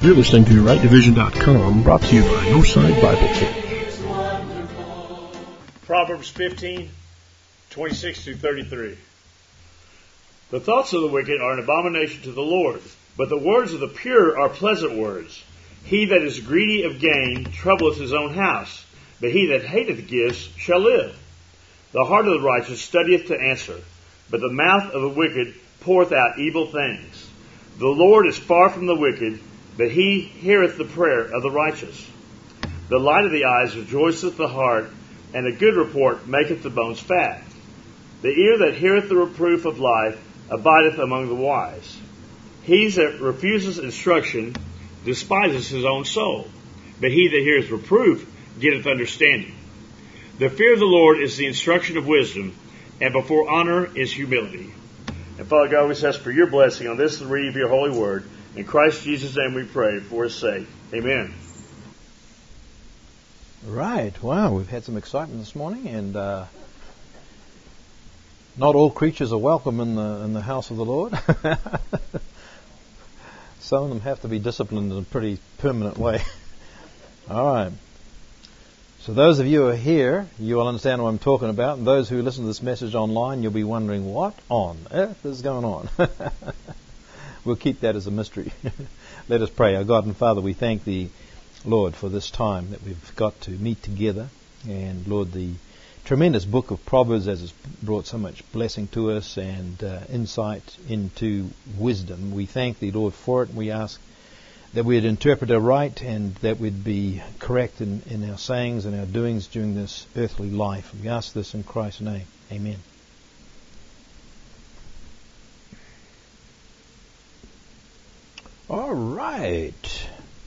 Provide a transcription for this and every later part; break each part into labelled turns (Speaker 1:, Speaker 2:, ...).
Speaker 1: You're listening to RightDivision.com, brought to you by Northside Bible Church.
Speaker 2: Proverbs 15:26-33. The thoughts of the wicked are an abomination to the Lord, but the words of the pure are pleasant words. He that is greedy of gain troubleth his own house, but he that hateth gifts shall live. The heart of the righteous studieth to answer, but the mouth of the wicked poureth out evil things. The Lord is far from the wicked, but he heareth the prayer of the righteous. The light of the eyes rejoiceth the heart, and a good report maketh the bones fat. The ear that heareth the reproof of life abideth among the wise. He that refuses instruction despises his own soul, but he that hears reproof getteth understanding. The fear of the Lord is the instruction of wisdom, and before honor is humility. And Father God, we ask for your blessing on this, the reading of your holy word. In Christ Jesus' name we pray, for his sake. Amen.
Speaker 3: Right. Wow, we've had some excitement this morning, and not all creatures are welcome in the house of the Lord. Some of them have to be disciplined in a pretty permanent way. All right. So those of you who are here, you will understand what I'm talking about, and those who listen to this message online, you'll be wondering, what on earth is going on? We'll keep that as a mystery. Let us pray. Our God and Father, we thank Thee, Lord, for this time that we've got to meet together. And, Lord, the tremendous book of Proverbs has brought so much blessing to us and insight into wisdom. We thank Thee, Lord, for it. And we ask that we'd interpret it right and that we'd be correct in our sayings and our doings during this earthly life. We ask this in Christ's name. Amen. All right.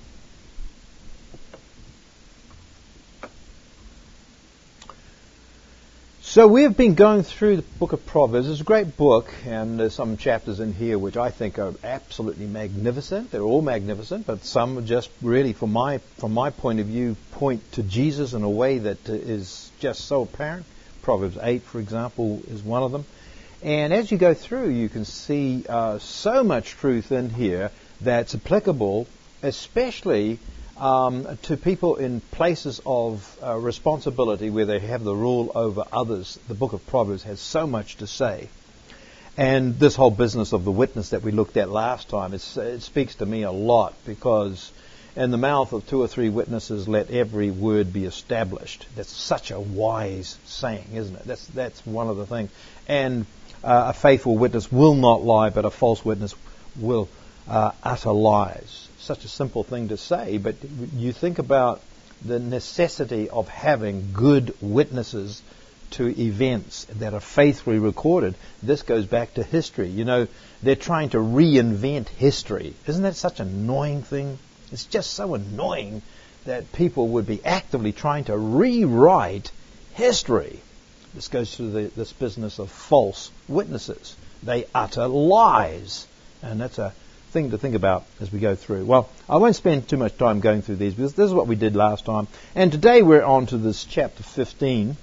Speaker 3: So we have been going through the book of Proverbs. It's a great book, and there's some chapters in here which I think are absolutely magnificent. They're all magnificent, but some are just really, from my point of view, point to Jesus in a way that is just so apparent. Proverbs 8, for example, is one of them. And as you go through, you can see so much truth in here that's applicable, especially to people in places of responsibility where they have the rule over others. The book of Proverbs has so much to say. And this whole business of the witness that we looked at last time, it speaks to me a lot, because in the mouth of 2 or 3 witnesses let every word be established. That's such a wise saying, isn't it? That's one of the things. And a faithful witness will not lie, but a false witness will utter lies. Such a simple thing to say, but you think about the necessity of having good witnesses to events that are faithfully recorded. This goes back to history. You know, they're trying to reinvent history. Isn't that such an annoying thing? It's just so annoying that people would be actively trying to rewrite history. This goes to this business of false witnesses. They utter lies, and that's a thing to think about as we go through. Well, I won't spend too much time going through these, because this is what we did last time. And today we're on to this chapter 15.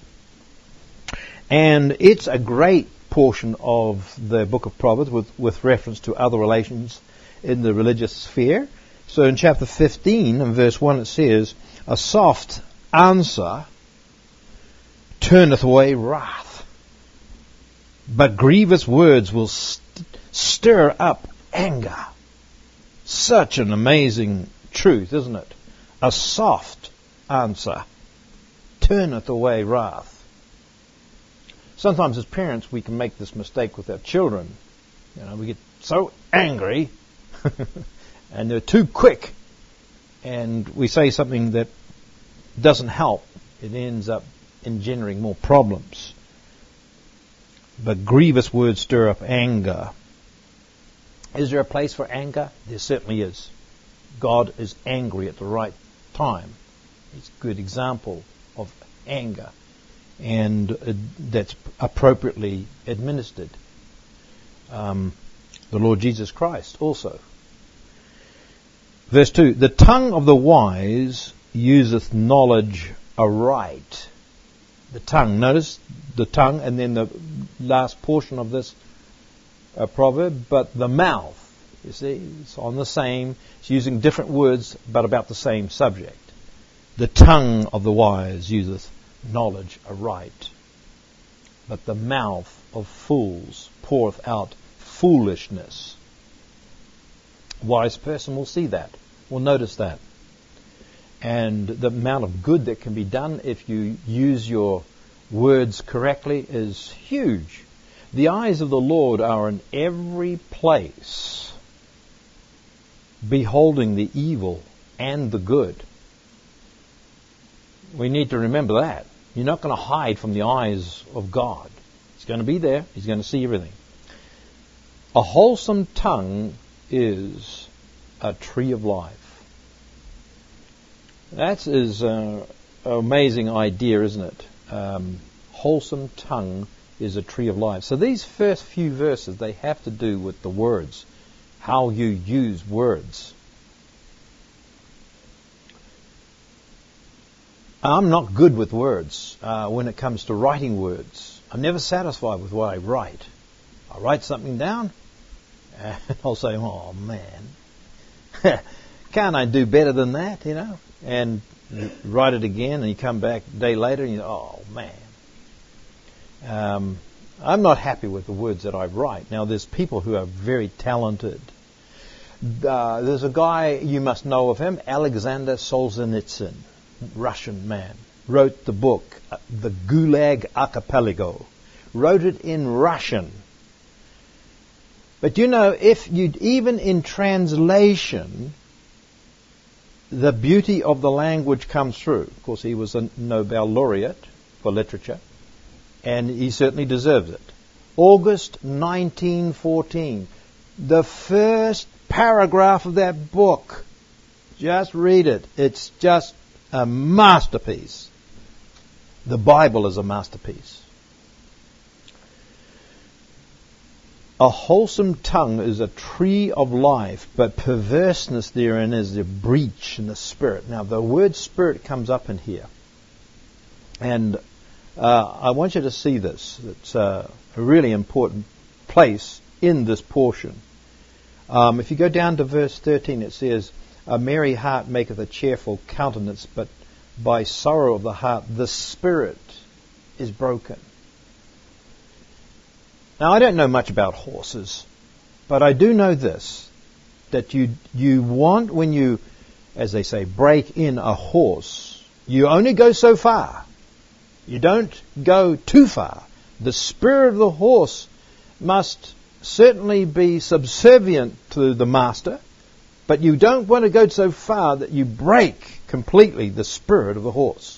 Speaker 3: And it's a great portion of the book of Proverbs with reference to other relations in the religious sphere. So in chapter 15 and verse 1 it says, "A soft answer turneth away wrath, but grievous words will stir up anger." Such an amazing truth, isn't it? A soft answer turneth away wrath. Sometimes as parents we can make this mistake with our children. You know, we get so angry and they're too quick, and we say something that doesn't help. It ends up engendering more problems. But grievous words stir up anger. Is there a place for anger? There certainly is. God is angry at the right time. It's a good example of anger, and that's appropriately administered. The Lord Jesus Christ also. Verse 2, "The tongue of the wise useth knowledge aright." The tongue, notice the tongue, and then the last portion of this proverb, but the mouth You see, it's on the same, it's using different words, but about the same subject. The tongue of the wise useth knowledge aright, but the mouth of fools poureth out foolishness. A wise person will see that, will notice that. And the amount of good that can be done if you use your words correctly is huge. The eyes of the Lord are in every place, beholding the evil and the good. We need to remember that. You're not going to hide from the eyes of God. He's going to be there. He's going to see everything. A wholesome tongue is a tree of life. That is an amazing idea, isn't it? Wholesome tongue is a tree of life. So these first few verses, they have to do with the words, how you use words. I'm not good with words when it comes to writing words. I'm never satisfied with what I write. I write something down, and I'll say, oh man, can't I do better than that, you know? And you write it again, and you come back a day later, and you oh man. I'm not happy with the words that I write. Now, there's people who are very talented. There's a guy, you must know of him, Alexander Solzhenitsyn, Russian man, wrote the book, The Gulag Archipelago, wrote it in Russian. But you know, even in translation, the beauty of the language comes through. Of course, he was a Nobel laureate for literature, and he certainly deserves it. August 1914, the first paragraph of that book. Just read it. It's just a masterpiece. The Bible is a masterpiece. A wholesome tongue is a tree of life, but perverseness therein is a breach in the spirit. Now, the word spirit comes up in here. And I want you to see this. It's a really important place in this portion. If you go down to verse 13, it says, a merry heart maketh a cheerful countenance, but by sorrow of the heart the spirit is broken. Now, I don't know much about horses, but I do know this, that you want, when you, as they say, break in a horse, you only go so far. You don't go too far. The spirit of the horse must certainly be subservient to the master, but you don't want to go so far that you break completely the spirit of the horse.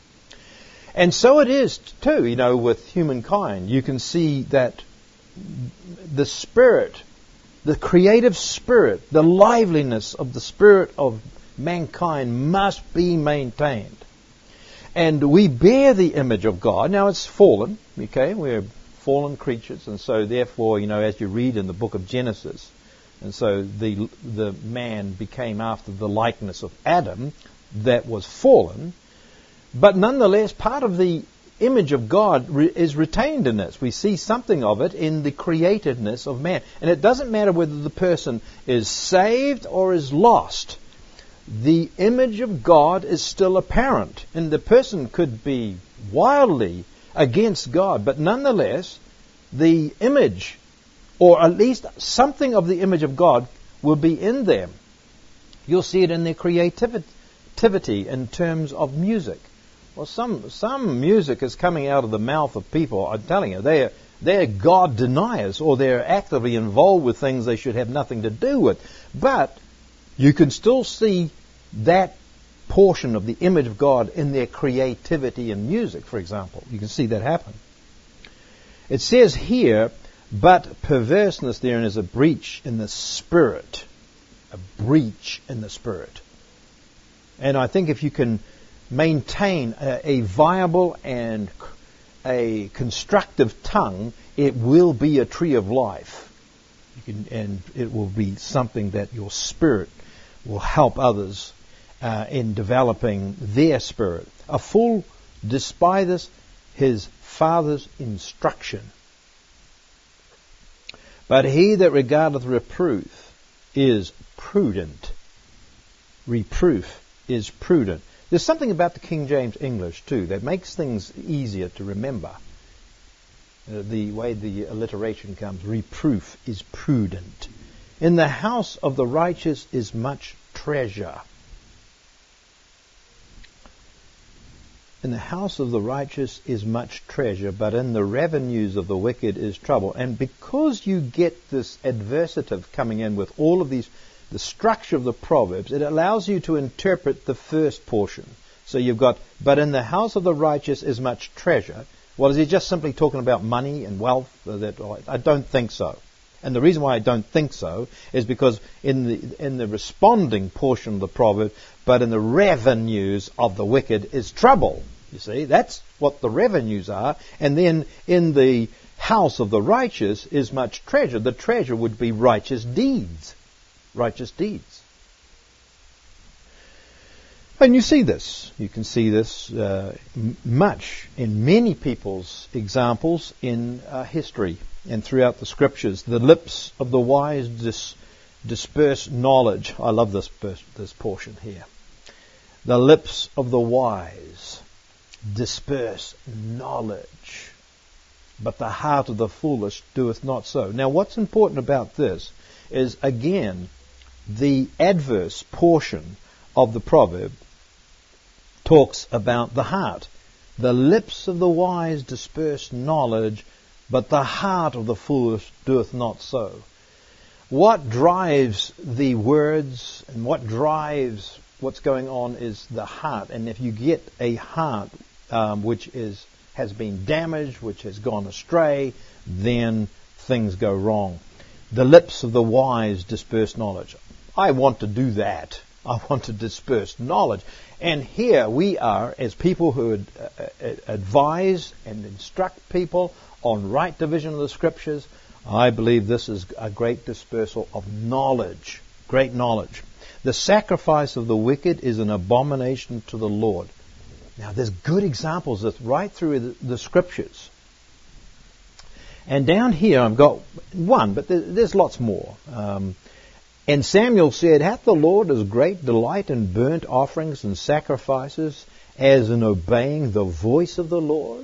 Speaker 3: And so it is too, you know, with humankind. You can see that the spirit, the creative spirit, the liveliness of the spirit of mankind must be maintained. And we bear the image of God. Now, it's fallen, okay? We're fallen creatures, and so therefore, you know, as you read in the book of Genesis, and so the man became after the likeness of Adam that was fallen, but nonetheless, part of the image of God is retained in us. We see something of it in the createdness of man. And it doesn't matter whether the person is saved or is lost. The image of God is still apparent. And the person could be wildly against God, but nonetheless, the image, or at least something of the image of God, will be in them. You'll see it in their creativity in terms of music. Well, some music is coming out of the mouth of people, I'm telling you, they're God deniers, or they're actively involved with things they should have nothing to do with. But you can still see that portion of the image of God in their creativity in music, for example. You can see that happen. It says here, but perverseness therein is a breach in the spirit. A breach in the spirit. And I think if you can maintain a viable and a constructive tongue, it will be a tree of life. And it will be something that your spirit will help others in developing their spirit. A fool despiseth his father's instruction, but he that regardeth reproof is prudent. Reproof is prudent. There's something about the King James English, too, that makes things easier to remember. The way the alliteration comes, reproof is prudent. In the house of the righteous is much treasure. In the house of the righteous is much treasure, but in the revenues of the wicked is trouble. And because you get this adversative coming in with all of these, the structure of the Proverbs, it allows you to interpret the first portion. So you've got, but in the house of the righteous is much treasure. Well, is he just simply talking about money and wealth? I don't think so. And the reason why I don't think so is because in the responding portion of the proverb, but in the revenues of the wicked is trouble. You see, that's what the revenues are. And then in the house of the righteous is much treasure. The treasure would be righteous deeds. Righteous deeds. And you see this. You can see this much in many people's examples in history and throughout the Scriptures. The lips of the wise disperse knowledge. I love this portion here. The lips of the wise disperse knowledge, but the heart of the foolish doeth not so. Now, what's important about this is, again, the adverse portion of the proverb talks about the heart. The lips of the wise disperse knowledge, but the heart of the foolish doeth not so. What drives the words and what drives what's going on is the heart. And if you get a heart which has been damaged, which has gone astray, then things go wrong. The lips of the wise disperse knowledge. I want to do that. I want to disperse knowledge. And here we are as people who advise and instruct people on right division of the Scriptures. I believe this is a great dispersal of knowledge, great knowledge. The sacrifice of the wicked is an abomination to the Lord. Now, there's good examples of right through the Scriptures. And down here I've got one, but there's lots more. And Samuel said, hath the Lord as great delight in burnt offerings and sacrifices as in obeying the voice of the Lord?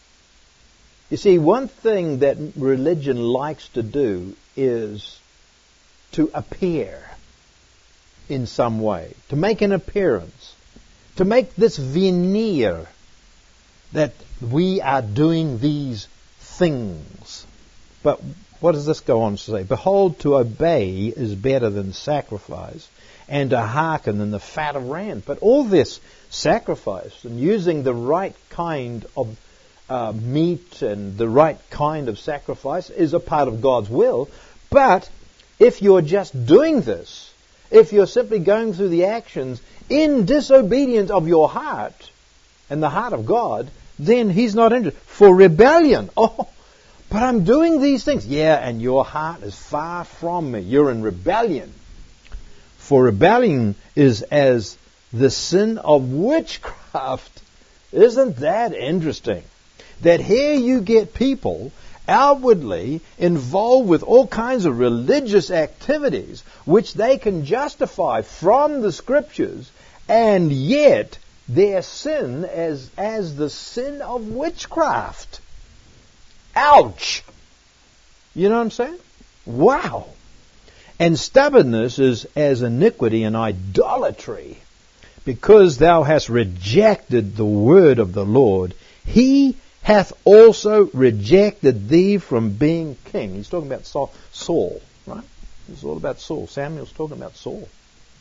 Speaker 3: You see, one thing that religion likes to do is to appear in some way, to make an appearance, to make this veneer that we are doing these things. But what does this go on to say? Behold, to obey is better than sacrifice, and to hearken than the fat of rams. But all this sacrifice and using the right kind of meat and the right kind of sacrifice is a part of God's will. But if you're just doing this, if you're simply going through the actions in disobedience of your heart and the heart of God, then He's not interested. For rebellion, but I'm doing these things. Yeah, and your heart is far from me. You're in rebellion. For rebellion is as the sin of witchcraft. Isn't that interesting? That here you get people outwardly involved with all kinds of religious activities which they can justify from the Scriptures, and yet their sin as the sin of witchcraft. Ouch! You know what I'm saying? Wow! And stubbornness is as iniquity and idolatry. Because thou hast rejected the word of the Lord, He hath also rejected thee from being king. He's talking about Saul, right? It's all about Saul. Samuel's talking about Saul.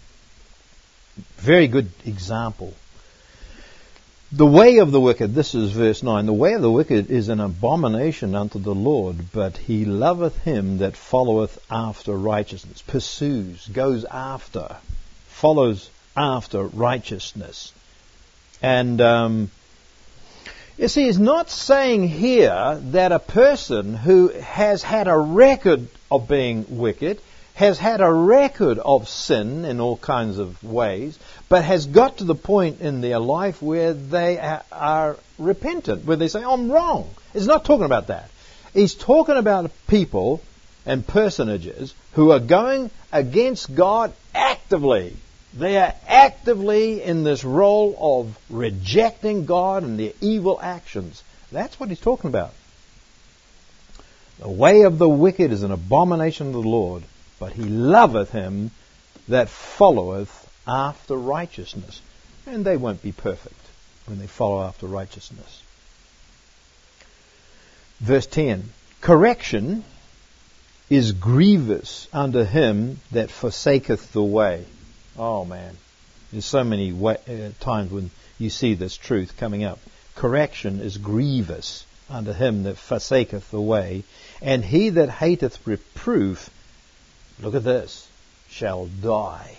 Speaker 3: Very good example. The way of the wicked, this is verse 9, the way of the wicked is an abomination unto the Lord, but He loveth him that followeth after righteousness. Pursues, goes after, follows after righteousness. And you see, he's not saying here that a person who has had a record of being wicked, has had a record of sin in all kinds of ways, but has got to the point in their life where they are repentant, where they say, I'm wrong. He's not talking about that. He's talking about people, and personages who are going against God actively. They are actively in this role of rejecting God and their evil actions. That's what he's talking about. The way of the wicked is an abomination to the Lord, but he loveth him that followeth after righteousness. And they won't be perfect when they follow after righteousness. Verse 10, correction is grievous unto him that forsaketh the way. Oh man, there's so many times when you see this truth coming up. Correction is grievous unto him that forsaketh the way, and he that hateth reproof, look at this, shall die.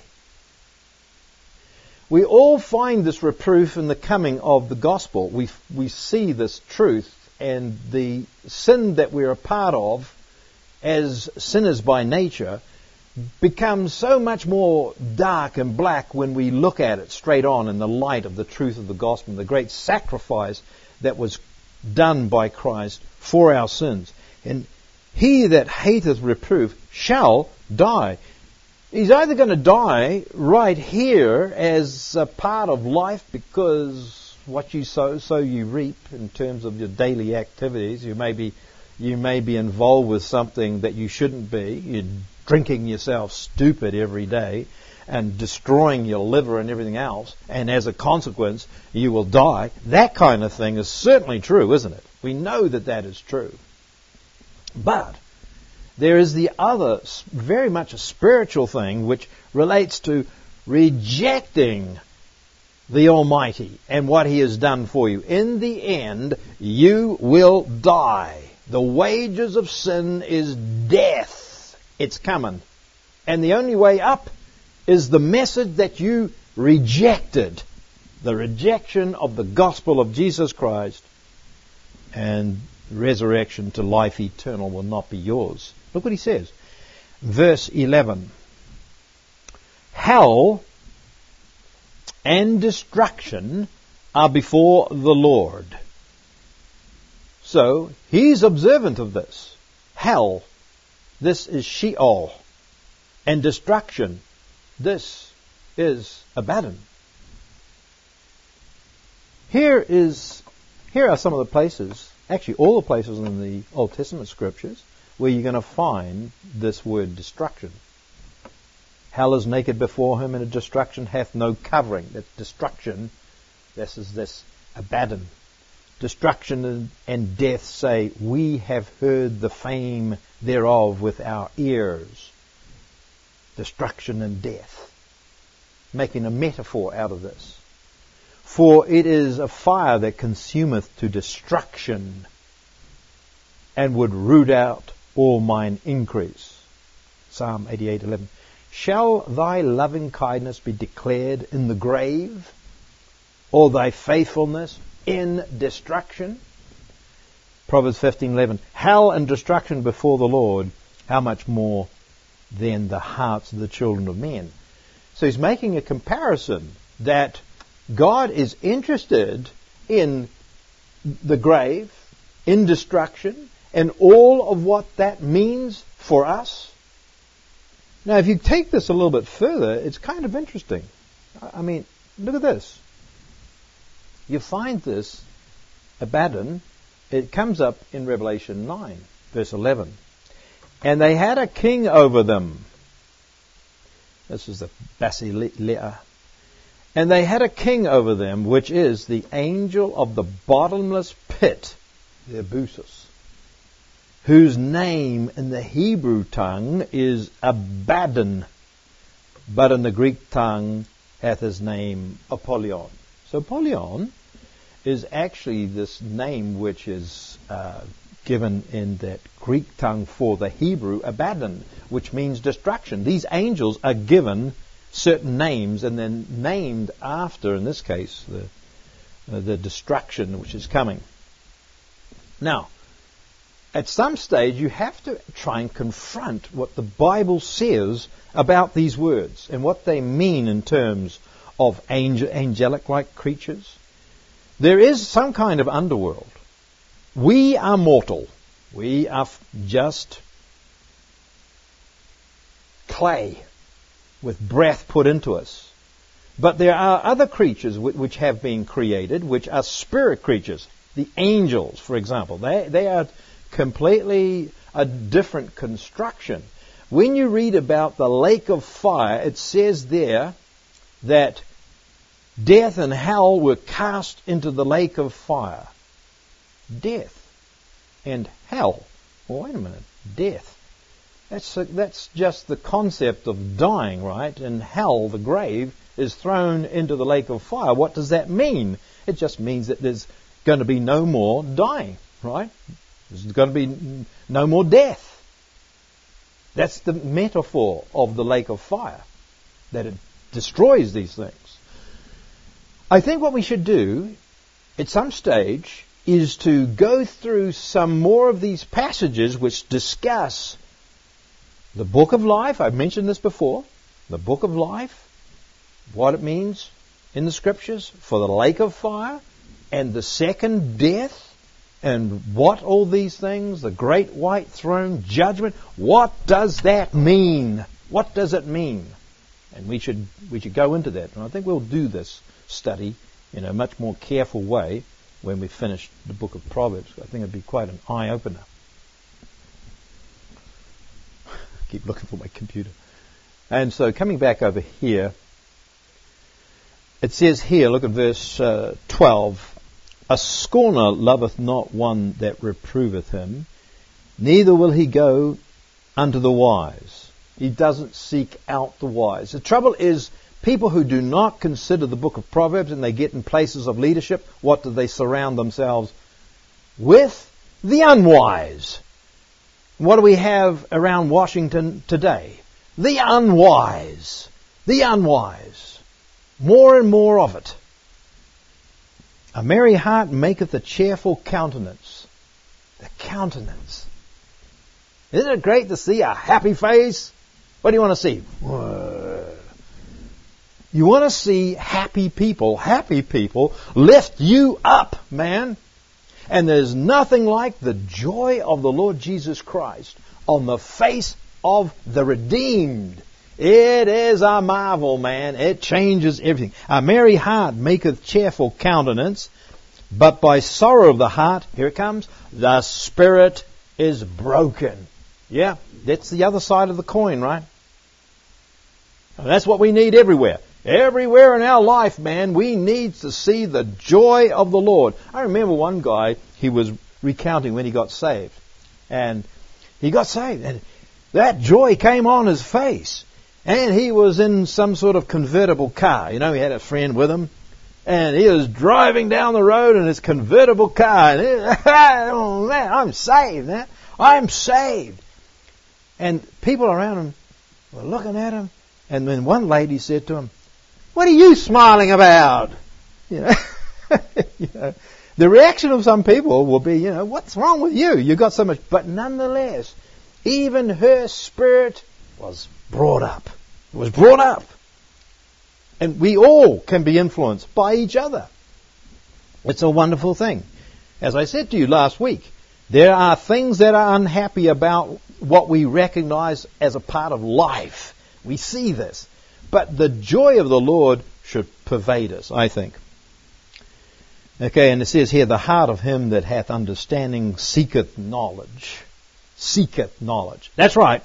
Speaker 3: We all find this reproof in the coming of the gospel. We see this truth, and the sin that we're a part of as sinners by nature becomes so much more dark and black when we look at it straight on in the light of the truth of the gospel, the great sacrifice that was done by Christ for our sins. And he that hateth reproof shall die. He's either going to die right here as a part of life, because what you sow, so you reap in terms of your daily activities. You may be involved with something that you shouldn't be. You're drinking yourself stupid every day and destroying your liver and everything else, and as a consequence you will die. That kind of thing is certainly true, isn't it? We know that that is true. But there is the other, very much a spiritual thing, which relates to rejecting the Almighty and what He has done for you. In the end, you will die. The wages of sin is death. It's coming. And the only way up is the message that you rejected. The rejection of the gospel of Jesus Christ, and resurrection to life eternal will not be yours. Look what he says. Verse 11. Hell and destruction are before the Lord. So, he's observant of this. Hell, this is Sheol. And destruction, this is Abaddon. Here are some of the places, actually all the places in the Old Testament scriptures, where you're going to find this word destruction. Hell is naked before him, and destruction hath no covering. That destruction, this is this Abaddon. Destruction and death say, we have heard the fame thereof with our ears. Destruction and death. Making a metaphor out of this. For it is a fire that consumeth to destruction, and would root out all mine increase. Psalm 88:11. Shall thy loving kindness be declared in the grave, or thy faithfulness in destruction? Proverbs 15:11. Hell and destruction before the Lord, how much more than the hearts of the children of men? So he's making a comparison that God is interested in the grave, in destruction, and all of what that means for us. Now, if you take this a little bit further, it's kind of interesting. I mean, look at this. You find this Abaddon, it comes up in Revelation 9, verse 11. And they had a king over them. This is the Basileia. And they had a king over them, which is the angel of the bottomless pit, the Abusus, whose name in the Hebrew tongue is Abaddon, but in the Greek tongue hath his name Apollyon. So Apollyon is actually this name which is given in that Greek tongue for the Hebrew Abaddon, which means destruction. These angels are given certain names and then named after, in this case, the destruction which is coming. Now, at some stage you have to try and confront what the Bible says about these words and what they mean in terms of angelic-like creatures. There is some kind of underworld. We are mortal. We are just clay with breath put into us. But there are other creatures which have been created, which are spirit creatures. The angels, for example, they are completely a different construction. When you read about the lake of fire, it says there that death and hell were cast into the lake of fire. Death and hell. Well, wait a minute. Death. That's just the concept of dying, right? And hell, the grave, is thrown into the lake of fire. What does that mean? It just means that there's going to be no more dying, right? There's going to be no more death. That's the metaphor of the lake of fire, that it destroys these things. I think what we should do at some stage is to go through some more of these passages which discuss the book of life. I've mentioned this before. The book of life, what it means in the scriptures for the lake of fire and the second death, and what all these things, the great white throne, judgment, what does that mean? What does it mean? And we should go into that. And I think we'll do this study in a much more careful way when we finish the book of Proverbs. I think it'd be quite an eye-opener. Keep looking for my computer. And so coming back over here, it says here, look at verse 12, a scorner loveth not one that reproveth him, neither will he go unto the wise. He doesn't seek out the wise. The trouble is, people who do not consider the book of Proverbs and they get in places of leadership, what do they surround themselves with? The unwise. What do we have around Washington today? The unwise. The unwise. More and more of it. A merry heart maketh a cheerful countenance. The countenance. Isn't it great to see a happy face? What do you want to see? You want to see happy people lift you up, man. And there's nothing like the joy of the Lord Jesus Christ on the face of the redeemed. It is a marvel, man. It changes everything. A merry heart maketh cheerful countenance, but by sorrow of the heart, here it comes, the spirit is broken. Yeah, that's the other side of the coin, right? And that's what we need everywhere. Everywhere in our life, man, we need to see the joy of the Lord. I remember one guy, he was recounting when he got saved. And he got saved, and that joy came on his face. And he was in some sort of convertible car. You know, he had a friend with him. And he was driving down the road in his convertible car. And oh, man, I'm saved, man. I'm saved. And people around him were looking at him. And then one lady said to him, "What are you smiling about?" You know, the reaction of some people will be, what's wrong with you? You got so much. But nonetheless, even her spirit was brought up. It was brought up. And we all can be influenced by each other. It's a wonderful thing. As I said to you last week, there are things that are unhappy about what we recognize as a part of life. We see this. But the joy of the Lord should pervade us, I think. Okay, and it says here, the heart of him that hath understanding seeketh knowledge. Seeketh knowledge. That's right.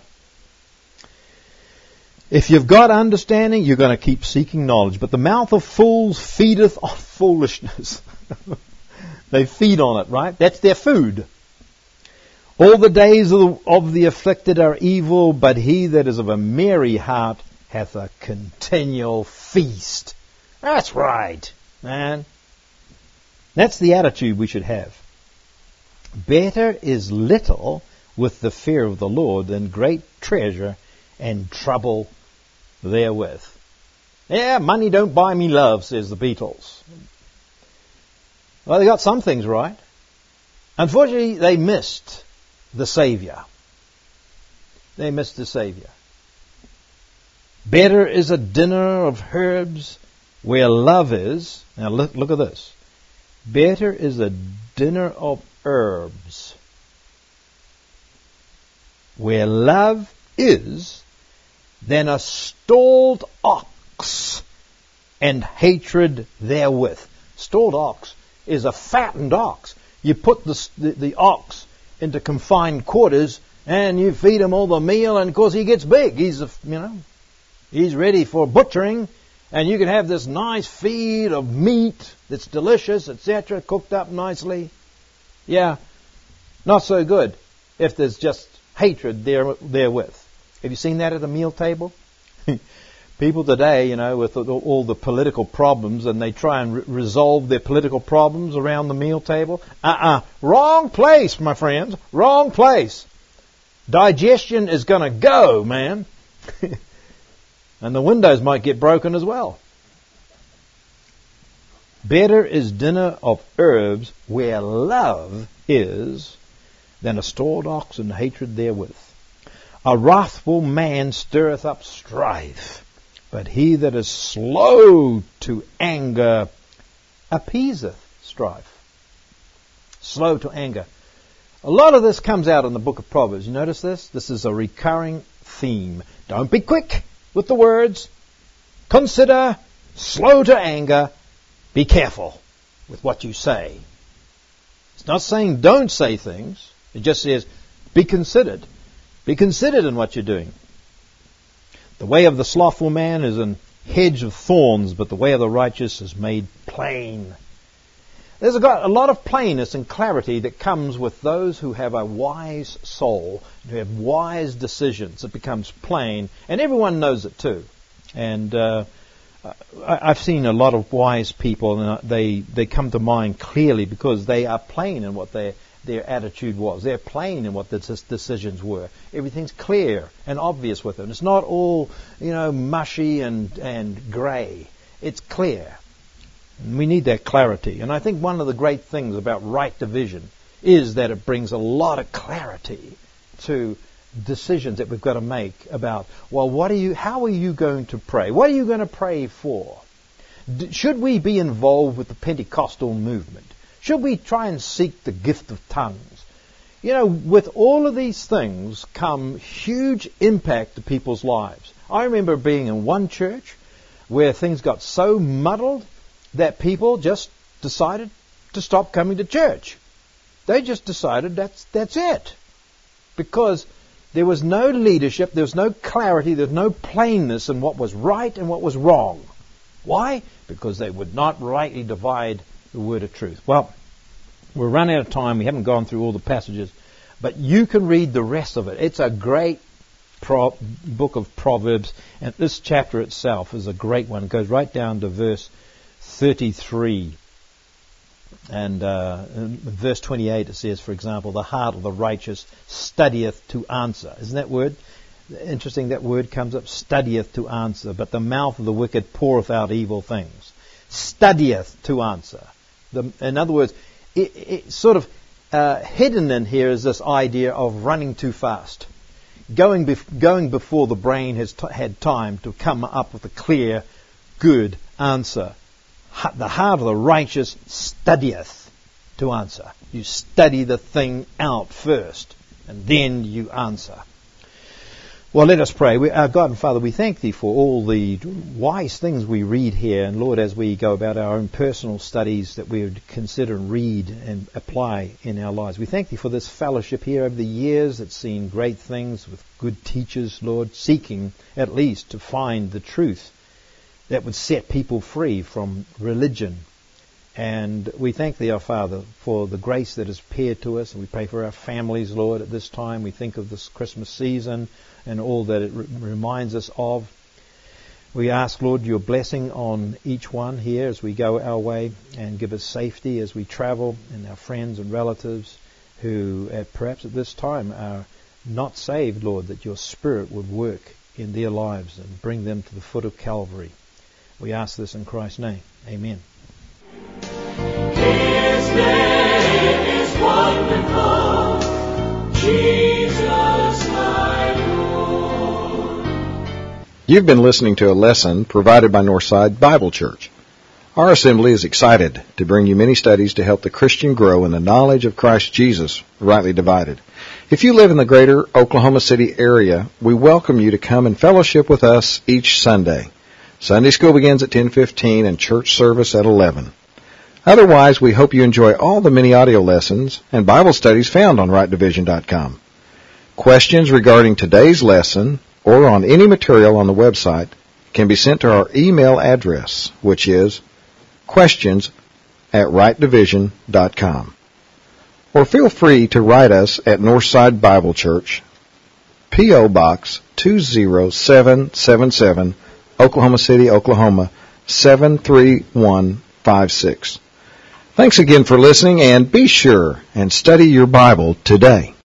Speaker 3: If you've got understanding, you're going to keep seeking knowledge. But the mouth of fools feedeth on foolishness. They feed on it, right? That's their food. All the days of the afflicted are evil, but he that is of a merry heart hath a continual feast. That's right, man. That's the attitude we should have. Better is little with the fear of the Lord than great treasure and trouble therewith. Yeah, money don't buy me love, says the Beatles. Well, they got some things right. Unfortunately, they missed the Savior. They missed the Savior. Better is a dinner of herbs where love is. Now look at this. Better is a dinner of herbs where love is than a stalled ox, and hatred therewith. Stalled ox is a fattened ox. You put the ox into confined quarters and you feed him all the meal, and of course he gets big. He's ready for butchering, and you can have this nice feed of meat that's delicious, etc., cooked up nicely. Yeah, not so good if there's just hatred therewith. Have you seen that at a meal table? People today, with all the political problems, and they try and resolve their political problems around the meal table. Wrong place, my friends. Wrong place. Digestion is going to go, man. And the windows might get broken as well. Better is dinner of herbs where love is than a stalled ox and hatred therewith. A wrathful man stirreth up strife, but he that is slow to anger appeaseth strife. Slow to anger. A lot of this comes out in the book of Proverbs. You notice this? This is a recurring theme. Don't be quick with the words. Consider, slow to anger. Be careful with what you say. It's not saying don't say things. It just says be considered. Be considered in what you're doing. The way of the slothful man is an hedge of thorns, but the way of the righteous is made plain. There's got a lot of plainness and clarity that comes with those who have a wise soul, who have wise decisions. It becomes plain, and everyone knows it too. And I've seen a lot of wise people, and they come to mind clearly because they are plain in what their attitude was. They're plain in what the decisions were. Everything's clear and obvious with them. It's not all, mushy and grey. It's clear. And we need that clarity. And I think one of the great things about right division is that it brings a lot of clarity to decisions that we've got to make about, well, how are you going to pray? What are you going to pray for? Should we be involved with the Pentecostal movement? Should we try and seek the gift of tongues? With all of these things come huge impact to people's lives. I remember being in one church where things got so muddled that people just decided to stop coming to church. They just decided that's it. Because there was no leadership, there was no clarity, there was no plainness in what was right and what was wrong. Why? Because they would not rightly divide the word of truth. Well, we're running out of time. We haven't gone through all the passages, but you can read the rest of it. It's a great book of Proverbs, and this chapter itself is a great one. It goes right down to verse 33. And in verse 28 it says, for example, the heart of the righteous studieth to answer. Isn't that word interesting? That word comes up, studieth to answer. But the mouth of the wicked poureth out evil things. Studieth to answer. In other words, it sort of hidden in here is this idea of running too fast. Going before the brain has had time to come up with a clear, good answer. The heart of the righteous studieth to answer. You study the thing out first, and then you answer. Well, let us pray. Our God and Father, we thank Thee for all the wise things we read here. And Lord, as we go about our own personal studies that we would consider and read and apply in our lives, we thank Thee for this fellowship here over the years that's seen great things with good teachers, Lord, seeking at least to find the truth that would set people free from religion. And we thank Thee, our Father, for the grace that has appeared to us. And we pray for our families, Lord, at this time. We think of this Christmas season and all that it reminds us of. We ask, Lord, Your blessing on each one here as we go our way, and give us safety as we travel, and our friends and relatives who perhaps at this time are not saved, Lord, that Your Spirit would work in their lives and bring them to the foot of Calvary. We ask this in Christ's name. Amen.
Speaker 4: His name is wonderful, Jesus my Lord.
Speaker 5: You've been listening to a lesson provided by Northside Bible Church. Our assembly is excited to bring you many studies to help the Christian grow in the knowledge of Christ Jesus, rightly divided. If you live in the greater Oklahoma City area, we welcome you to come and fellowship with us each Sunday. Sunday school begins at 10:15 and church service at 11. Otherwise, we hope you enjoy all the many audio lessons and Bible studies found on rightdivision.com. Questions regarding today's lesson or on any material on the website can be sent to our email address, which is questions@rightdivision.com. Or feel free to write us at Northside Bible Church, P.O. Box 20777, Oklahoma City, Oklahoma 73156. Thanks again for listening, and be sure and study your Bible today.